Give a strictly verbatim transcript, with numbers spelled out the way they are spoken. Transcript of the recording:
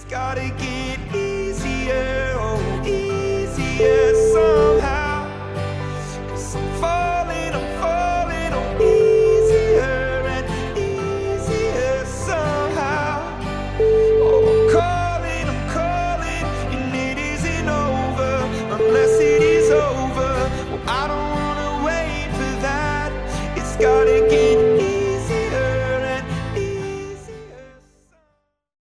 gotta get easier, oh, easier somehow. Cause I'm falling, I'm falling, oh, easier and easier somehow. Oh, I'm calling, I'm calling, and it isn't over unless it is over. Well, I don't wanna wait for that. It's gotta get